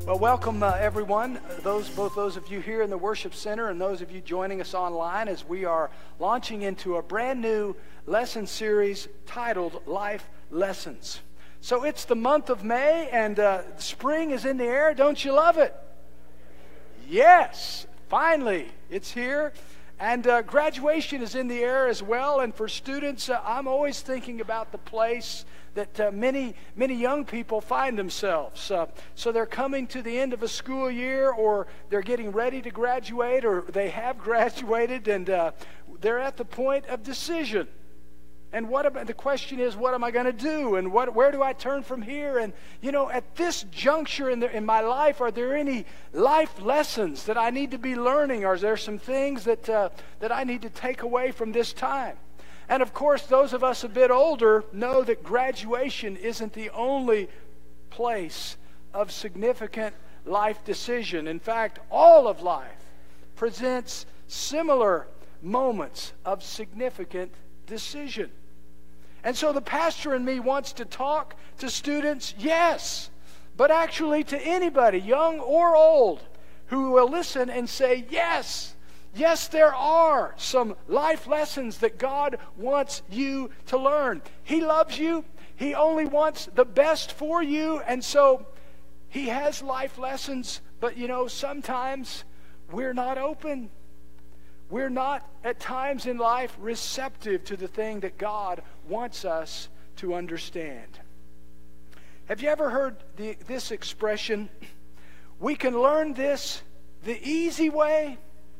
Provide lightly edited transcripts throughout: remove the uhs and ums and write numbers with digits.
Well, welcome everyone, both those of you here in the worship center and those of you joining us online as we are launching into a brand new lesson series titled Life Lessons. So it's the month of May and spring is in the air. Don't you love it? Yes, finally, it's here. And graduation is in the air as well. And for students, I'm always thinking about the place that many young people find themselves. So they're coming to the end of a school year, or they're getting ready to graduate, or they have graduated, and they're at the point of decision. And the question is, what am I going to do? And where do I turn from here? And, you know, at this juncture in my life, are there any life lessons that I need to be learning? Or is there some things that I need to take away from this time? And, of course, those of us a bit older know that graduation isn't the only place of significant life decision. In fact, all of life presents similar moments of significant decision. And so the pastor in me wants to talk to students, yes, but actually to anybody, young or old, who will listen and say, yes, there are some life lessons that God wants you to learn. He loves you. He only wants the best for you. And so He has life lessons, but you know, sometimes we're not open. We're not, at times in life, receptive to the thing that God wants us to understand. Have you ever heard this expression, we can learn this the easy way,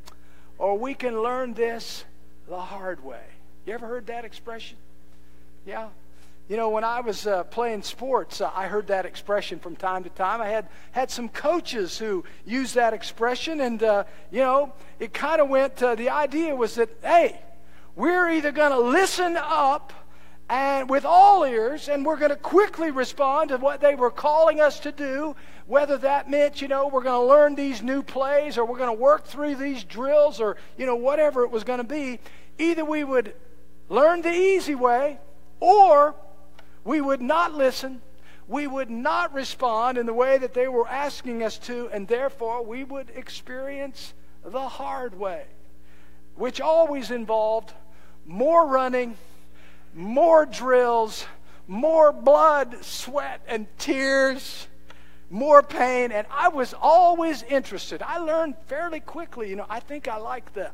or we can learn this the hard way? You ever heard that expression? Yeah. You know, when I was playing sports, I heard that expression from time to time. I had some coaches who used that expression, and, you know, it kind of went, the idea was that, hey, we're either going to listen up and with all ears, and we're going to quickly respond to what they were calling us to do, whether that meant, you know, we're going to learn these new plays, or we're going to work through these drills, or, you know, whatever it was going to be. Either we would learn the easy way, or we would not listen, we would not respond in the way that they were asking us to, and therefore we would experience the hard way, which always involved more running, more drills, more blood, sweat, and tears, more pain. And I was always interested. I learned fairly quickly, you know, I think I like the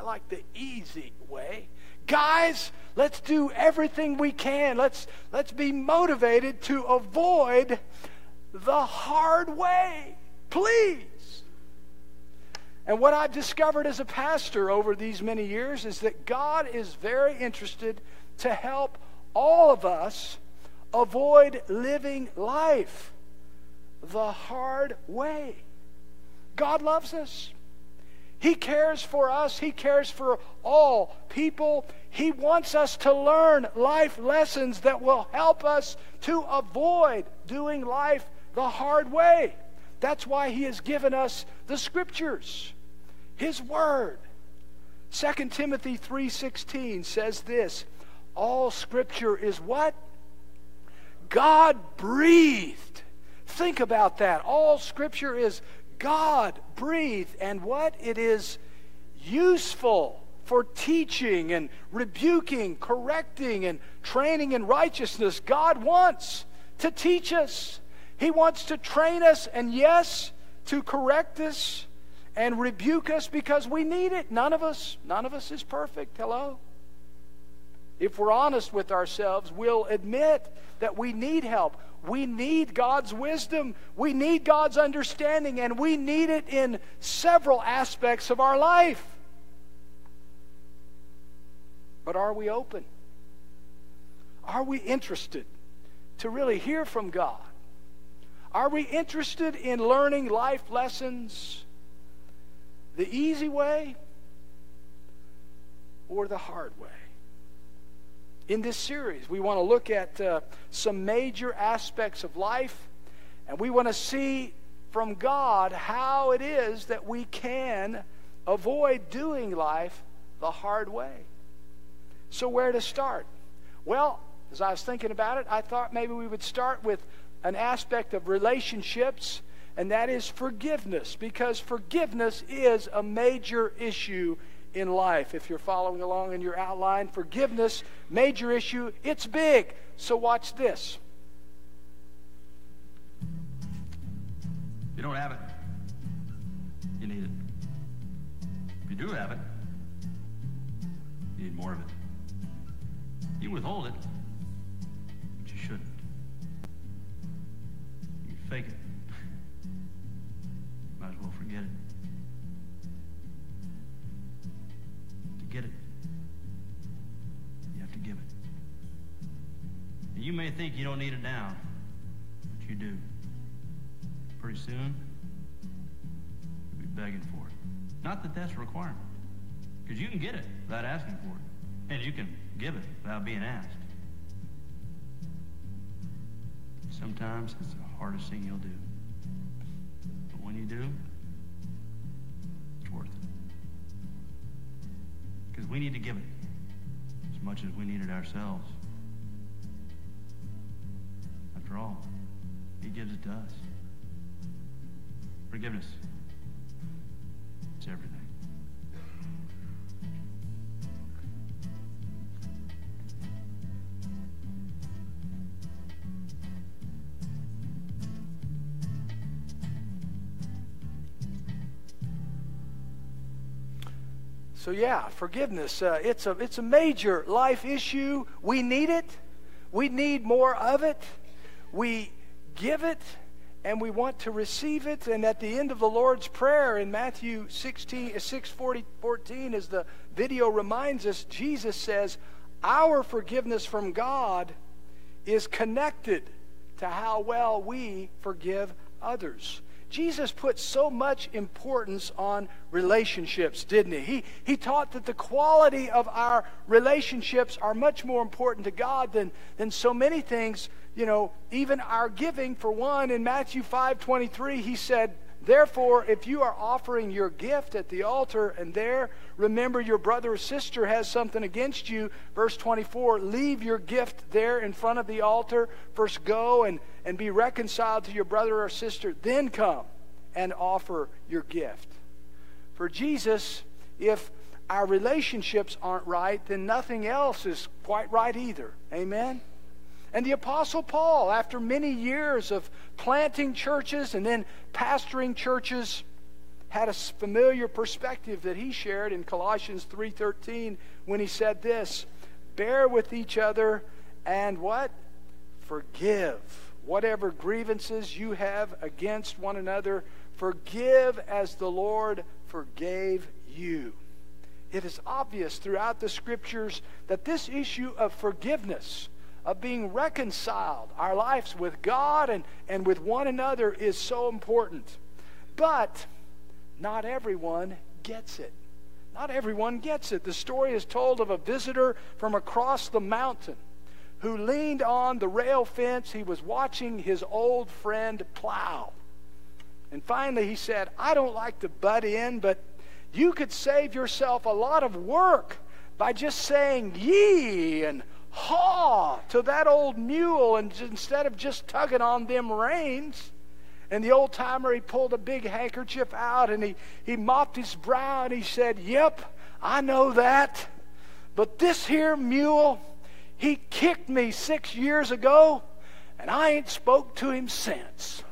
easy way. Guys, let's do everything we can. Let's be motivated to avoid the hard way, please. And what I've discovered as a pastor over these many years is that God is very interested to help all of us avoid living life the hard way. God loves us. He cares for us. He cares for all people. He wants us to learn life lessons that will help us to avoid doing life the hard way. That's why He has given us the Scriptures, His Word. 2 Timothy 3:16 says this, all Scripture is what? God-breathed. Think about that. All Scripture is God-breathed, and what? It is useful for teaching and rebuking, correcting, and training in righteousness. God wants to teach us. He wants to train us, and yes, to correct us and rebuke us because we need it. None of us is perfect. Hello? If we're honest with ourselves, we'll admit that we need help. We need God's wisdom. We need God's understanding, and we need it in several aspects of our life. But are we open? Are we interested to really hear from God? Are we interested in learning life lessons the easy way or the hard way? In this series, we want to look at some major aspects of life, and we want to see from God how it is that we can avoid doing life the hard way. So where to start? Well, as I was thinking about it, I thought maybe we would start with an aspect of relationships and that is forgiveness, because forgiveness is a major issue in life. If you're following along in your outline, forgiveness, major issue, it's big. So watch this. If you don't have it, you need it. If you do have it, you need more of it. You withhold it, but you shouldn't. You fake it. Might as well forget it. To get it, you have to give it. And you may think you don't need it now, but you do. Pretty soon, you'll be begging for it. Not that that's a requirement, because you can get it without asking for it, and you can give it without being asked. Sometimes it's the hardest thing you'll do. But when you do, it's worth it. Because we need to give it as much as we need it ourselves. After all, He gives it to us. Forgiveness. It's everything. So yeah, forgiveness, it's a major life issue. We need it. We need more of it. We give it, and we want to receive it. And at the end of the Lord's Prayer in Matthew 6:14, as the video reminds us, Jesus says, our forgiveness from God is connected to how well we forgive others. Jesus put so much importance on relationships, didn't he? He taught that the quality of our relationships are much more important to God than so many things. You know, even our giving. For one, in Matthew 5:23, he said, therefore, if you are offering your gift at the altar and there remember your brother or sister has something against you, verse 24, leave your gift there in front of the altar. First go and be reconciled to your brother or sister, then come and offer your gift. For Jesus, if our relationships aren't right, then nothing else is quite right either. Amen? And the Apostle Paul, after many years of planting churches and then pastoring churches, had a familiar perspective that he shared in Colossians 3:13 when he said this, bear with each other and what? Forgive. Whatever grievances you have against one another, forgive as the Lord forgave you. It is obvious throughout the Scriptures that this issue of forgiveness, of being reconciled, our lives with God and with one another, is so important. But not everyone gets it. Not everyone gets it. The story is told of a visitor from across the mountain who leaned on the rail fence. He was watching his old friend plow. And finally he said, I don't like to butt in, but you could save yourself a lot of work by just saying ye and haw to that old mule, and instead of just tugging on them reins. And the old timer, he pulled a big handkerchief out and he mopped his brow and he said, yep, I know that. But this here mule, he kicked me 6 years ago and I ain't spoke to him since.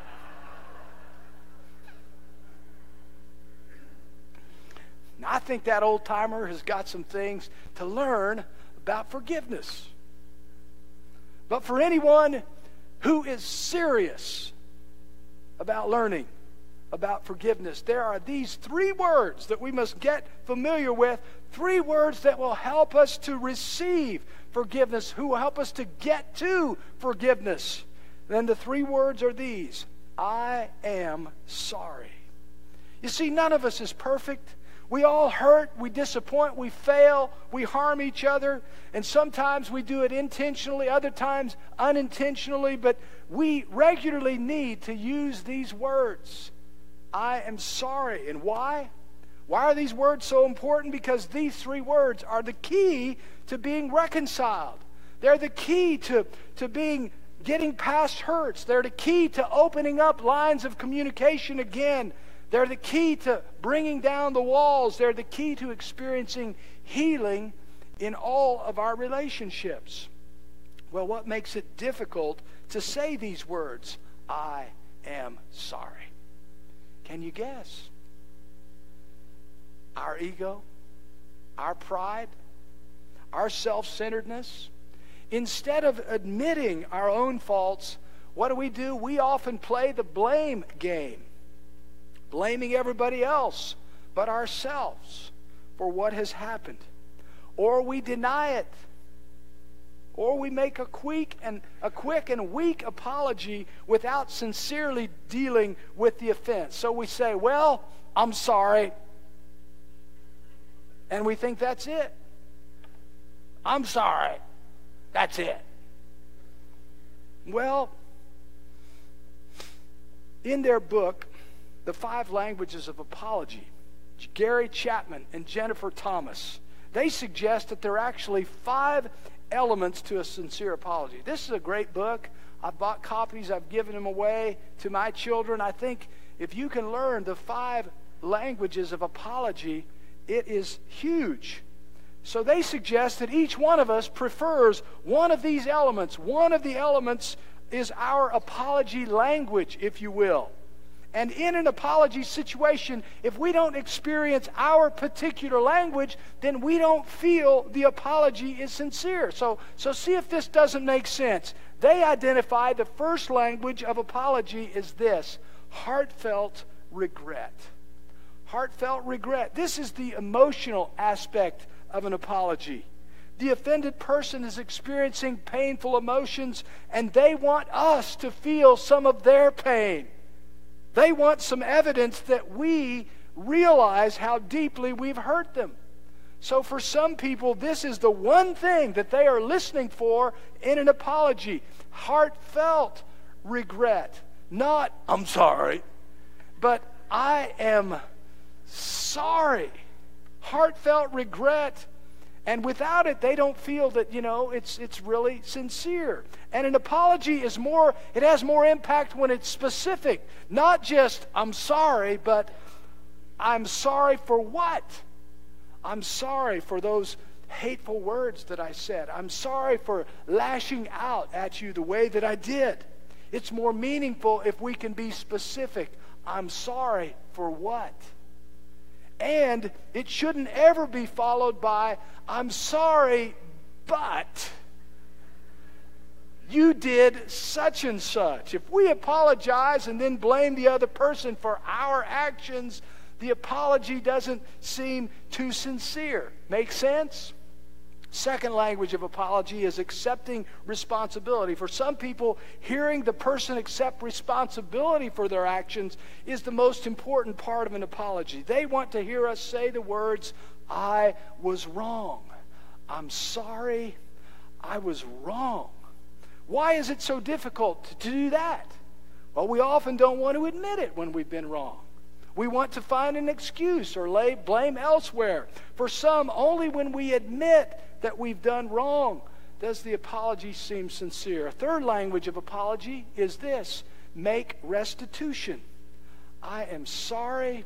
Now, I think that old timer has got some things to learn about forgiveness. But for anyone who is serious about learning about forgiveness, there are these 3 words that we must get familiar with, 3 words that will help us to receive forgiveness, who will help us to get to forgiveness. Then the 3 words are these: I am sorry. You see, none of us is perfect. We all hurt, we disappoint, we fail, we harm each other, and sometimes we do it intentionally, other times unintentionally, but we regularly need to use these words. I am sorry. And why? Why are these words so important? Because these 3 words are the key to being reconciled. They're the key to being getting past hurts. They're the key to opening up lines of communication again. They're the key to bringing down the walls. They're the key to experiencing healing in all of our relationships. Well, what makes it difficult to say these words? I am sorry. Can you guess? Our ego, our pride, our self-centeredness. Instead of admitting our own faults, what do? We often play the blame game, blaming everybody else but ourselves for what has happened. Or we deny it. Or we make a quick and weak apology without sincerely dealing with the offense. So we say, well, I'm sorry. And we think that's it. I'm sorry. That's it. Well, in their book, The 5 Languages of Apology, Gary Chapman and Jennifer Thomas, they suggest that there are actually 5 elements to a sincere apology. This is a great book. I've bought copies. I've given them away to my children. I think if you can learn the 5 languages of apology, it is huge. So they suggest that each one of us prefers one of these elements. One of the elements is our apology language, if you will. And in an apology situation, if we don't experience our particular language, then we don't feel the apology is sincere. So see if this doesn't make sense. They identify the first language of apology is this: heartfelt regret. Heartfelt regret. This is the emotional aspect of an apology. The offended person is experiencing painful emotions, and they want us to feel some of their pain. They want some evidence that we realize how deeply we've hurt them. So for some people, this is the one thing that they are listening for in an apology. Heartfelt regret. Not, I'm sorry, but I am sorry. Heartfelt regret. And without it, they don't feel that, it's really sincere. And an apology is it has more impact when it's specific. Not just, I'm sorry, but I'm sorry for what? I'm sorry for those hateful words that I said. I'm sorry for lashing out at you the way that I did. It's more meaningful if we can be specific. I'm sorry for what? And it shouldn't ever be followed by, I'm sorry, but you did such and such. If we apologize and then blame the other person for our actions, the apology doesn't seem too sincere. Make sense? Second language of apology is accepting responsibility. For some people, hearing the person accept responsibility for their actions is the most important part of an apology. They want to hear us say the words, I was wrong. I'm sorry, I was wrong. Why is it so difficult to do that? Well, we often don't want to admit it when we've been wrong. We want to find an excuse or lay blame elsewhere. For some, only when we admit that we've done wrong does the apology seem sincere. A third language of apology is this: make restitution. I am sorry.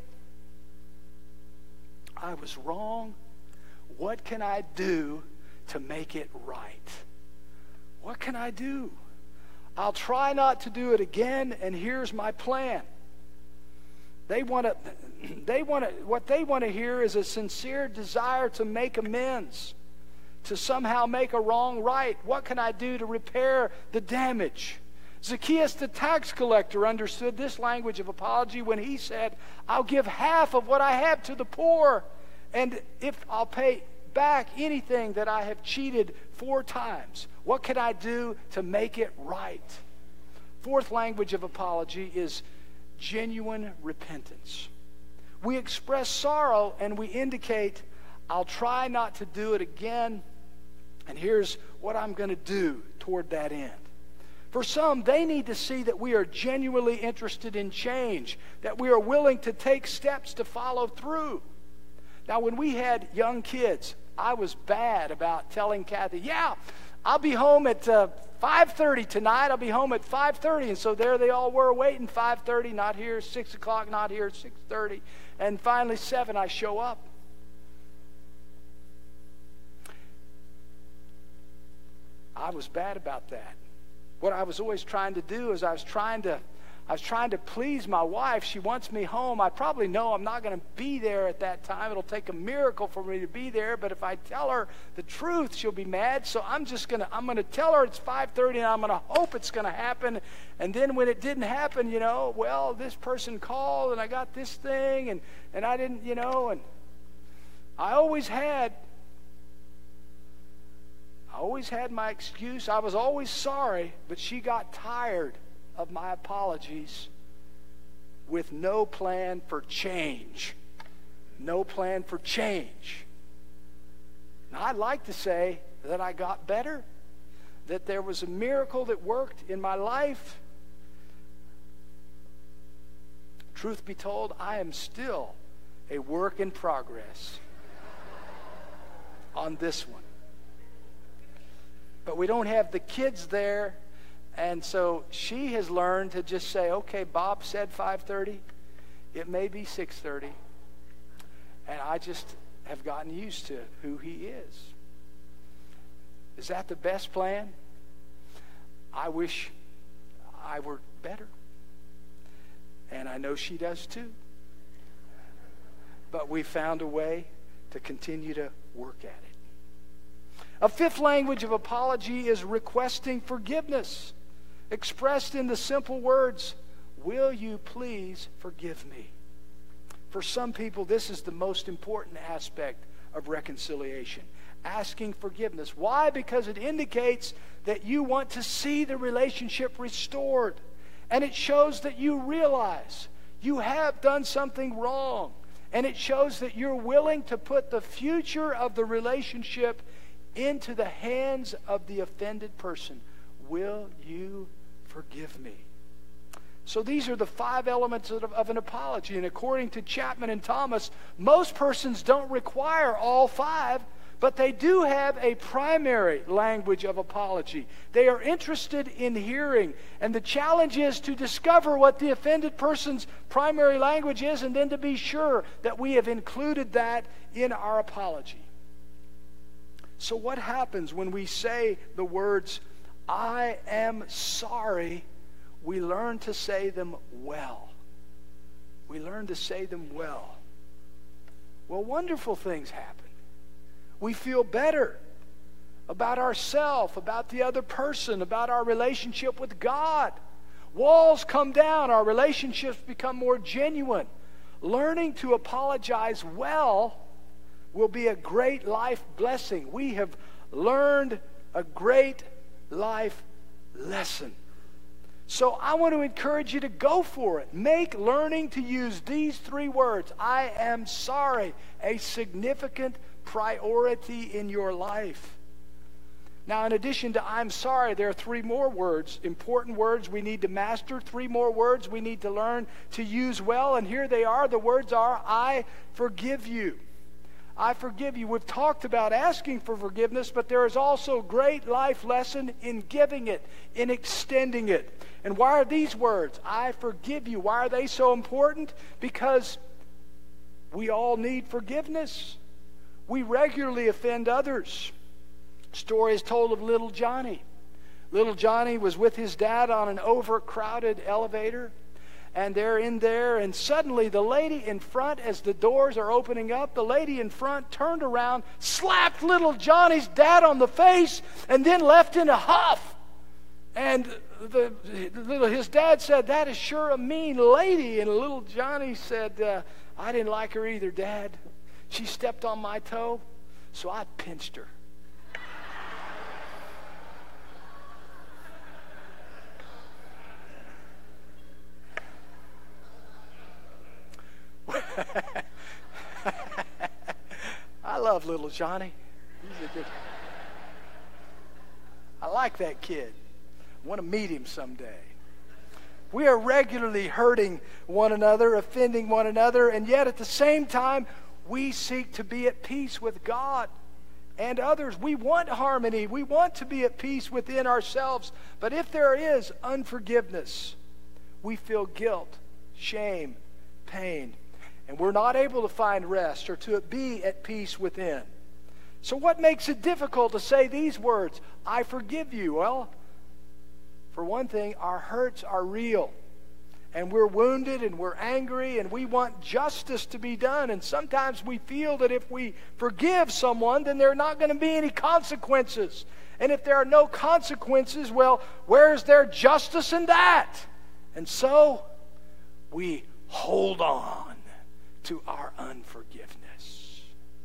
I was wrong. What can I do to make it right? What can I do? I'll try not to do it again, and here's my plan. What they want to hear is a sincere desire to make amends, to somehow make a wrong right. What can I do to repair the damage? Zacchaeus the tax collector understood this language of apology when he said, I'll give half of what I have to the poor, and if I'll pay back anything that I have cheated 4 times. What can I do to make it right? Fourth language of apology is genuine repentance. We express sorrow and we indicate, I'll try not to do it again, and here's what I'm going to do toward that end. For some, they need to see that we are genuinely interested in change, that we are willing to take steps to follow through. Now, when we had young kids, I was bad about telling Kathy, I'll be home at 5:30 tonight. I'll be home at 5:30. And so there they all were waiting. 5:30, not here. 6 o'clock, not here. 6:30. And finally 7, I show up. I was bad about that. What I was always trying to do is I was trying to please my wife. She wants me home. I probably know I'm not going to be there at that time. It'll take a miracle for me to be there. But if I tell her the truth, she'll be mad. So I'm going to tell her it's 5:30, and I'm going to hope it's going to happen. And then when it didn't happen, well, this person called, and I got this thing, and I didn't, and I always had my excuse. I was always sorry, but she got tired of my apologies with no plan for change. No plan for change. Now, I'd like to say that I got better, that there was a miracle that worked in my life. Truth be told, I am still a work in progress on this one. But we don't have the kids there, and so she has learned to just say, okay, Bob said 5:30. It may be 6:30. And I just have gotten used to who he is. Is that the best plan? I wish I were better. And I know she does too. But we found a way to continue to work at it. A fifth language of apology is requesting forgiveness, expressed in the simple words, will you please forgive me? For some people, this is the most important aspect of reconciliation, asking forgiveness. Why? Because it indicates that you want to see the relationship restored. And it shows that you realize you have done something wrong. And it shows that you're willing to put the future of the relationship into the hands of the offended person. Will you forgive me? So these are the 5 elements of an apology. And according to Chapman and Thomas, most persons don't require all 5, but they do have a primary language of apology. They are interested in hearing. And the challenge is to discover what the offended person's primary language is, and then to be sure that we have included that in our apology. So what happens when we say the words, I am sorry? We learn to say them well. We learn to say them well. Well, wonderful things happen. We feel better about ourselves, about the other person, about our relationship with God. Walls come down. Our relationships become more genuine. Learning to apologize well will be a great life blessing. We have learned a great life lesson. So I want to encourage you to go for it. Make learning to use these 3 words, I am sorry, a significant priority in your life. Now, in addition to I'm sorry, there are 3 more words, important words we need to master, 3 more words we need to learn to use well, and here they are. The words are, I forgive you. I forgive you. We've talked about asking for forgiveness, but there is also a great life lesson in giving it, in extending it. And why are these words, I forgive you, why are they so important? Because we all need forgiveness. We regularly offend others. Story is told of little Johnny. Little Johnny was with his dad on an overcrowded elevator. And they're in there, and suddenly the lady in front, as the doors are opening up, the lady in front turned around, slapped little Johnny's dad on the face, and then left in a huff. And his dad said, that is sure a mean lady. And little Johnny said, I didn't like her either, Dad. She stepped on my toe, so I pinched her. I love little Johnny. He's a good. I like that kid. I want to meet him someday. We are regularly hurting one another, offending one another, and yet at the same time, we seek to be at peace with God. and others. We want harmony. We want to be at peace within ourselves. But if there is unforgiveness, we feel guilt, shame, pain, and we're not able to find rest or to be at peace within. So what makes it difficult to say these words, I forgive you? Well, for one thing, our hurts are real. And we're wounded and we're angry and we want justice to be done. And sometimes we feel that if we forgive someone, then there are not going to be any consequences. And if there are no consequences, well, where's their justice in that? And so we hold on to our unforgiveness.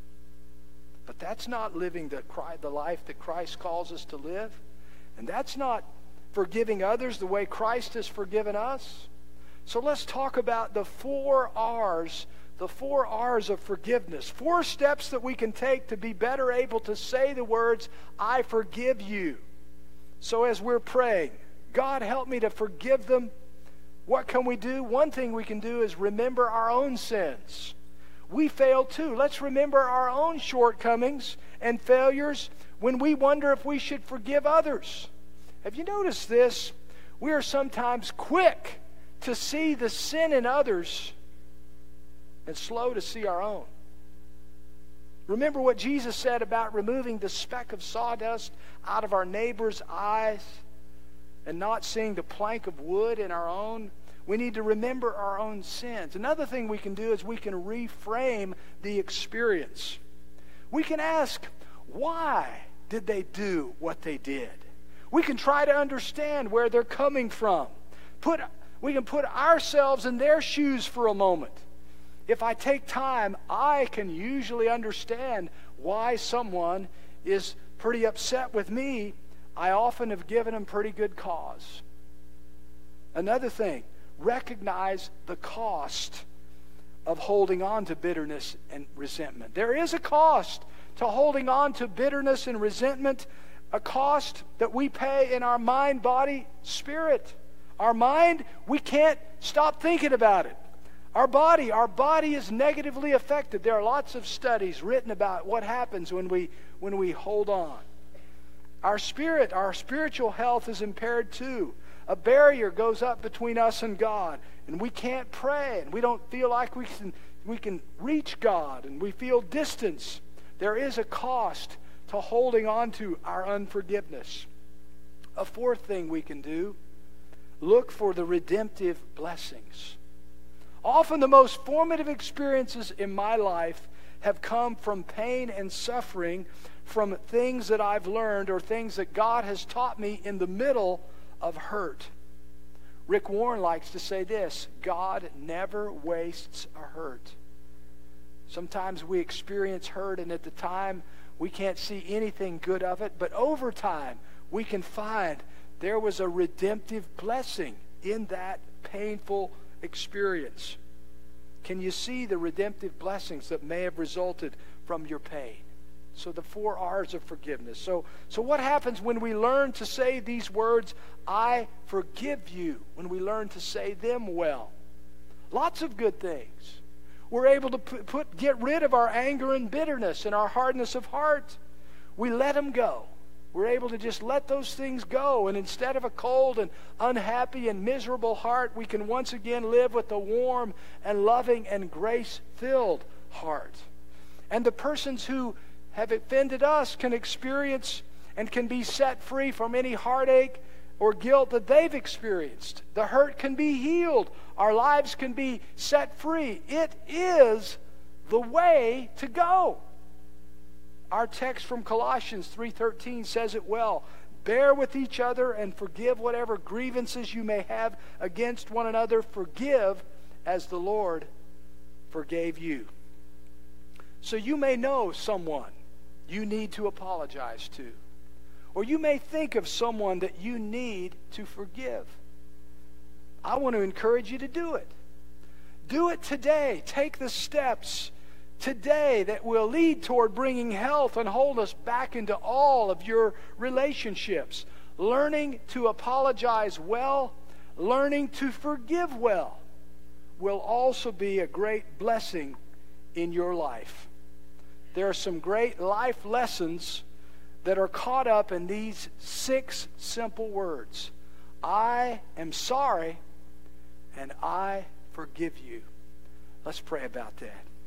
But that's not living the life that Christ calls us to live. And that's not forgiving others the way Christ has forgiven us. So let's talk about the 4 R's, the 4 R's of forgiveness. 4 steps that we can take to be better able to say the words, I forgive you. So as we're praying, God, help me to forgive them. What can we do? One thing we can do is remember our own sins. We fail too. Let's remember our own shortcomings and failures when we wonder if we should forgive others. Have you noticed this? We are sometimes quick to see the sin in others and slow to see our own. Remember what Jesus said about removing the speck of sawdust out of our neighbor's eyes and not seeing the plank of wood in our own. We need to remember our own sins. Another thing we can do is we can reframe the experience. We can ask, why did they do what they did? We can try to understand where they're coming from. We can put ourselves in their shoes for a moment. If I take time, I can usually understand why someone is pretty upset with me. I often have given them pretty good cause. Another thing, recognize the cost of holding on to bitterness and resentment. There is a cost to holding on to bitterness and resentment, a cost that we pay in our mind, body, spirit. Our mind, we can't stop thinking about it. Our body is negatively affected. There are lots of studies written about what happens when we hold on. Our spirit, our spiritual health is impaired too. A barrier goes up between us and God, and we can't pray, and we don't feel like we can reach God, and we feel distance. There is a cost to holding on to our unforgiveness. A 4th thing we can do, look for the redemptive blessings. Often the most formative experiences in my life have come from pain and suffering, from things that I've learned or things that God has taught me in the middle of hurt. Rick Warren likes to say this, God never wastes a hurt. Sometimes we experience hurt and at the time we can't see anything good of it, but over time we can find there was a redemptive blessing in that painful experience. Can you see the redemptive blessings that may have resulted from your pain? So the 4 R's of forgiveness. So what happens when we learn to say these words, I forgive you, when we learn to say them well? Lots of good things. We're able to get rid of our anger and bitterness and our hardness of heart. We let them go. We're able to just let those things go. And instead of a cold and unhappy and miserable heart, we can once again live with a warm and loving and grace-filled heart. And the persons who have offended us can experience and can be set free from any heartache or guilt that they've experienced. The hurt can be healed. Our lives can be set free. It is the way to go. Our text from Colossians 3:13 says it well. Bear with each other and forgive whatever grievances you may have against one another. Forgive as the Lord forgave you. So you may know someone you need to apologize to. Or you may think of someone that you need to forgive. I want to encourage you to do it. Do it today. Take the steps today that will lead toward bringing health and wholeness back into all of your relationships. Learning to apologize well, learning to forgive well, will also be a great blessing in your life. there are some great life lessons that are caught up in these 6 simple words. I am sorry, and I forgive you. Let's pray about that.